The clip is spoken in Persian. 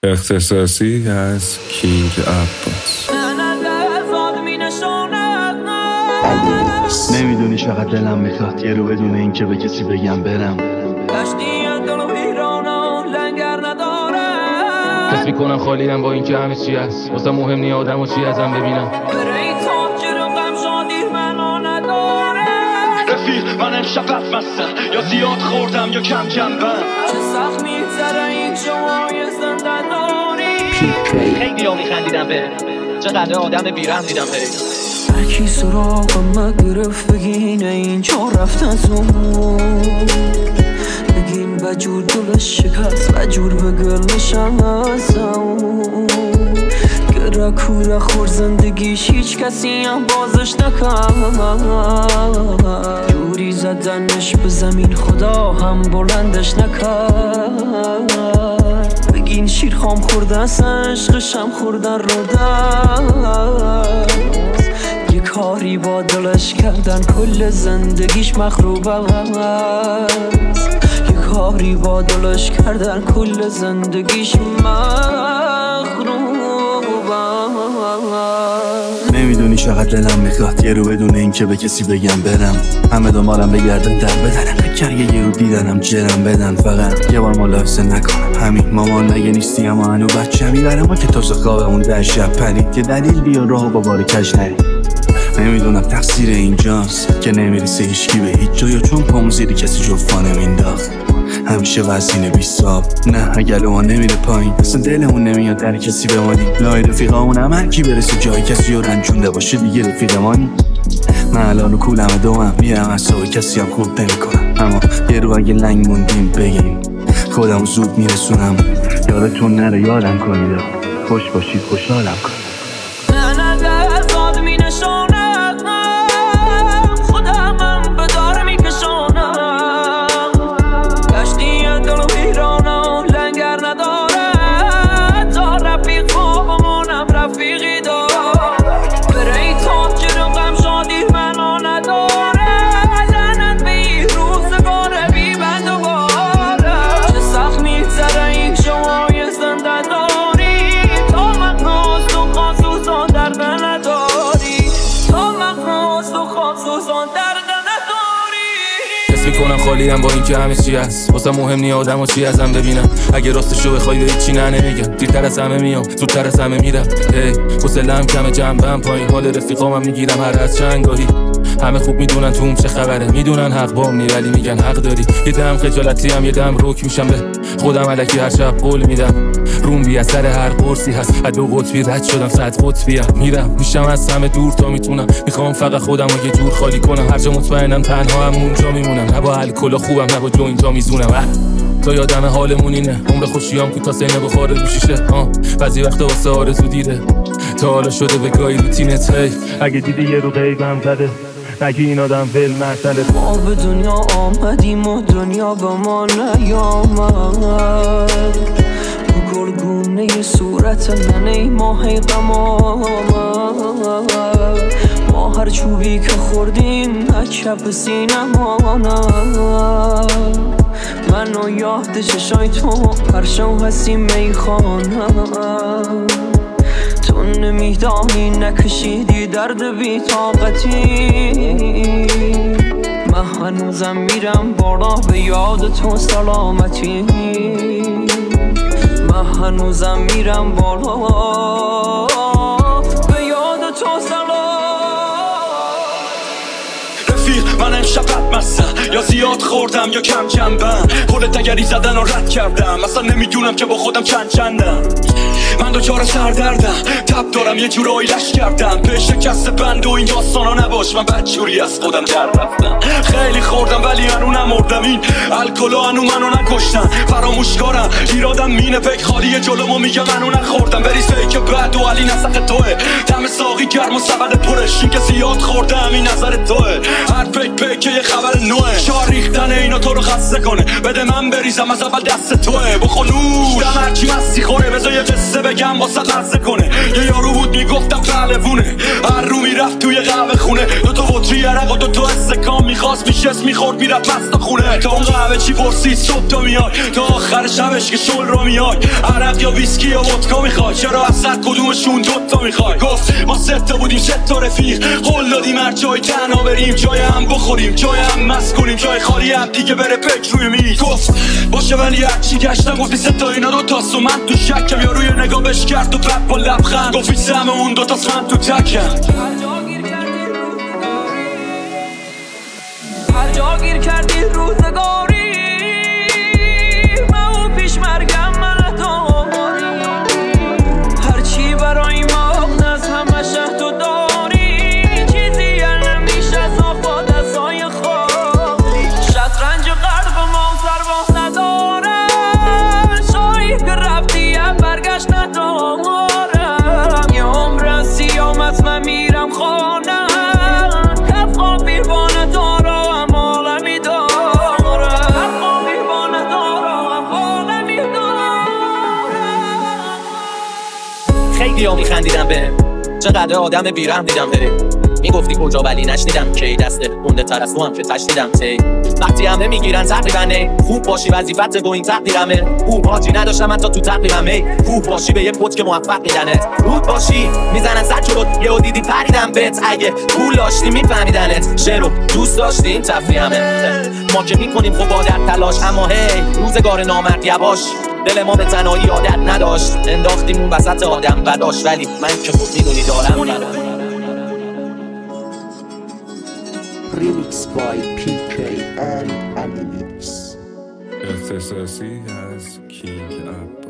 اختصاصی از کیر عباس. نمیدونی چقدر دلم میخواد یه رو بدون این که به کسی بگم برم. حس میکنم خالیم با این که همه چی هست، واسه مهم نی آدم و چی ازم ببینم. رفیق من امشب بدمستم، یا زیاد خوردم یا کم جنبم. چه سخت میگذره این شمای زندگانی. خیلی ها میخندیدم به چقدر آدم بیرحم دیدم به هرکی سراغم گرفت بگین اینجا رفت از اون، بگین بجور دلش شکست بجور به گلشم از اون. گره کوره خور زندگیش هیچ کسی هم بازش نکرد، جوری زدنش به زمین خدا هم بلندش نکرد. بگین شیر خام خوردن عشقشم خوردن رو دست، یه کاری با دلش کردن کل زندگیش مخروب است. یه کاری با دلش کردن کل زندگیش مخروب. نمیدونی چقدر دلم میخواد یه رو بدون این که به کسی بگم برم. همه دنبالم بگردن در بدنم، بکر یه رو دیدنم جرم بدن. فقط یه بار ملاحظه نکنم همین مامان نگه نیستی اما هنو بچه میبرم و که تازه خوابمون در شب پرید. یه دلیل بیا راه با بار کج نرید. نمیدونم تقصیر اینجاست که نمیرسه هیچکی به هیچ جا، یا چون پامون زیر کسی جفا نمینداخت همیشه وزین بیستاب. نه اگر ما نمیره پایین اصلا دلمون نمیاد در کسی بمانیم. لای رفیقامون هم هر کی برسه جای کسی رو رنجونده باشه دیگه رفیق مانی. من الان کولم دوم میرم اصلا کسی هم خوب نمیکنم، اما یه رو اگه لنگ موندیم بگیم خودم زود میرسونم. یادتون نره یادم کنید، خوش باشید خوشحالم کنید. میکنم خالیم با این که همه چی هست، واسه مهم نی آدم و چی ازم ببینم. اگه راستشو بخوای به هیچی نه نمیگم، دیرتر از همه میام زودتر از همه میرم. حوصله‌ام کمه جنبم پایین، حال رفیقامم میگیرم هر از چنگاهی. همه خوب میدونن توم چه خبره، میدونن حق با می ولی میگن حق داری. یه دم خجالتی هم یه دم رک میشم به خودم الکی هر شب قول میدم. روم بی اثر هر قرصی هست، از 2 قطبی رد شدم 100 قطبی میرم. میشم از همه دور تا میتونم، میخوام فقط خودم رو یه جور خالی کنم. هر جا مطمئنم تنها هم اونجا میمونم، نه با الکل خوبم نه با جو اینجا میزونم. تا یادم حالمون اینه عمر خوشیام کوتاه سینه بخاره رو شیشه. بعضی وقتا واسه آرزو دیره تا حالا شده به گاهی روتینت. اگه دیدی یه رو غیبم زده نگی این آدم ول مسئله. ما به دنیا آمدیم و دنیا به ما نیامد، تو گلگونه صورت ننه ما هی غم آمد. ما هر چوبی که خوردیم کف سینم آمد. منو یاد چشای تو پرشم هستیم میخانم. تو نمیدانی نکشیدی درد بی طاقتی. من هنوزم میرم بالا به یاد تو سلامتی. من هنوزم میرم بالا به یاد تو سلامتی. من امشب بدمستم، یا زیاد خوردم یا کم جنبم. پل دگری زدن و رد کردم، اصلا نمیدونم که با خودم چندم. من دوچار سردردم، تب دارم یه جور آیلش کردم. به شکست بند و این داستانا نباش، من بدجوری از خودم در رفتم. خیلی خوردم ولی هنو نمردم، این الکلا هنو منو نکشتن. فراموشکارم ایرادم مینه پک خالی جلومو میگه منو نخوردم. بریزه که بعد و علی نسخ توه، دم ساقی گرم و سبد پرش. این که زیاد خوردم این نظر توه، هر پک یه خبر نوه. شار ریختن اینا تو رو خسته کنه، بده من بریزم از اول دست توه. بخونوش دم هرچی مستی خوره، بذار یه قصه بگم واسه لرزه کنه. یه یارو بود میگفتم پهلوونه، هر رو میرفت توی قهوه خونه. 2 تا توی عرق و دوتا استکان میخواست میشست میخورد میرفت پستا خونه تا اون قهوه چی پرسید صبح تا میای تا آخر شبش که شل رو میای عرق یا ویسکی یا ودکا میخوای چرا وسط کدومشون دوتا میخوای گفت ما سه تا بودیم سه تا رفیق قول دادیم هر جای تنها بریم جای هم بخوریم جای هم مست کنیم جای خالی هم دیگه بره پک روی میز گفت باشه ولی هرچی گشتم گفتی سه تا اینا دوتاست و من تو شکم یا روی نگاه بش کرد و بعد با لبخند گفتی سهم اون دوتاست من تو تکم هر جا گیر کردی روزگاری من پیش مرگم من داری هرچی برای ما از همه شهد و داری چیزی نمیشه از آفاد ازای خالی شطرنج قلب ما سرباز ندارم شایی که رفتی هم برگشت ندارم یه عمر از سیامت من میرم خانم کفقا بیوانه دارم عالمی دارم کفقا بیوانه دارم عالمی دارم خیلی ها میخندیدم بهم چقدر آدم بیرحم دیدم بره میگفتی کجا ولی نشنیدم کی دسته مونده تر از تو هم که تشنیدم تی وقتی همه میگیرن تقریبا نی خوب باشی وظیفت با این تقدیرمه خوب حاجی نداشتم حتی تو تقریبم خوب باشی به یه پوت که موفق میدنت رود باشی میزنن سر جلوت یهو دیدی پریدم بهت اگه پول داشتی میفهمیدنت شعر رو دوست داشتی این تفریحمه ما که میکنیم خب عادت تلاش اما هی روزگار نامرد یواش دل ما به تنهایی عادت نداشت انداختیم اون وسط آدم بداش ولی من که خود میدونی دارم Remix by PK and Anilix. اختصاصی از کینگ اپ